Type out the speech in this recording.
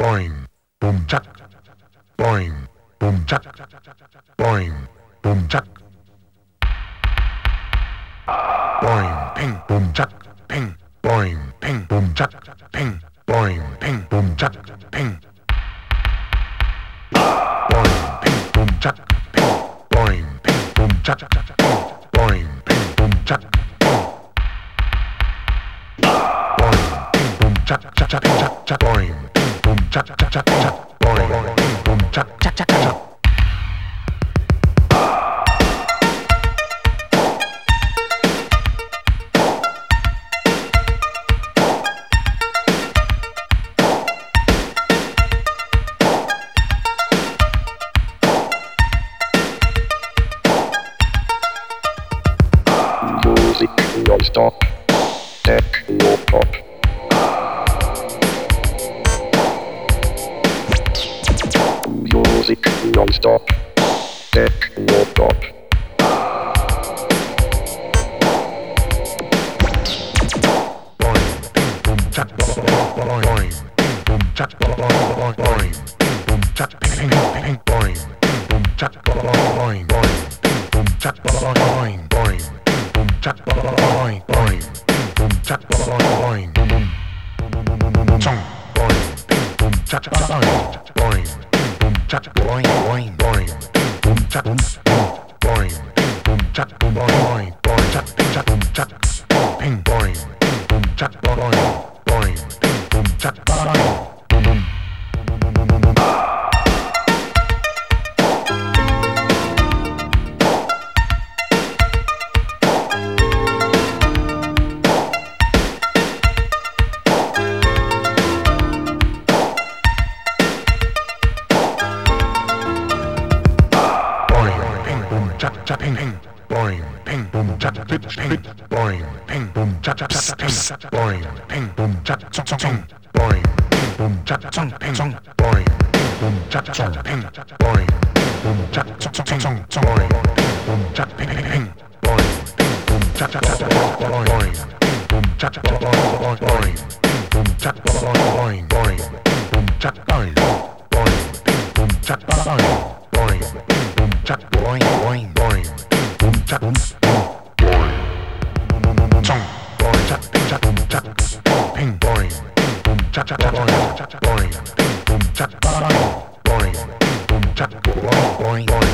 boing, boom chuck, boing, boom chuck, boing, boom chuck, boing, ping, boom chuck, ping, boing, ping, boom chuck, ping, boing, ping, boom chuck, ping, boing, ping, boom chuck, ping, boing, ping, boom chuck, ping, boing, ping, boom chuck, ping, boing, ping, boom chuck, chuck, chuck, chuck, chuck, boing, ping, boom chuck, chuck, chuck, chuck, boing, ping, boom chuck, chuck, chuck, chuck. Music non-stop, techno pop. Music non-stop, techno pop. Boing, ping, boom, chuck, boing, ping, boom, chuck, boing, ping, boom, chuck, ping, ping, ping, boing, ping, boom, chuck, boing, ping, boom, chuck, boing, boom, chuck, boing, ping, boom, chuck, boing, boom, boom, chong, boing, ping, boom, chuck, boing, ping, boom, chuck, boing, ping, boom, chuck, boing, ping, boom, chuck, boing, chuck, ping, chuck, boom, chuck, ping, boing, ping, boom, chuck, boing, ping, boom, chuck, boing, boom, boom. Chuck, chuck, ping, ping, boing, ping, boom, chuck, pitch, ping, boing, ping, boom, chuck, chuck, ping, boing, ping, boom, chuck, chuck, ping, boing, ping, boom, chuck, chuck, ping, boing, ping, boom, chuck, chuck, ping, boing, ping, boom, chuck, chuck, ping, boing, ping, boom, chuck, ping, ping, boing, ping, boom, chuck, chuck, boing, ping, boom, chuck, boing, ping, boom, chuck, boing, ping, boom, chuck, boing, ping, boom, chuck, boing, ping, boom, chuck, boing, boom, chuck, boom, chong, boing, chuck, ping, chuck, boom, chuck, ping, boing, ping, boom, chuck, boing, ping, boom, chuck, boing, ping, boom, chuck, boing, ping, boom, chuck, boing,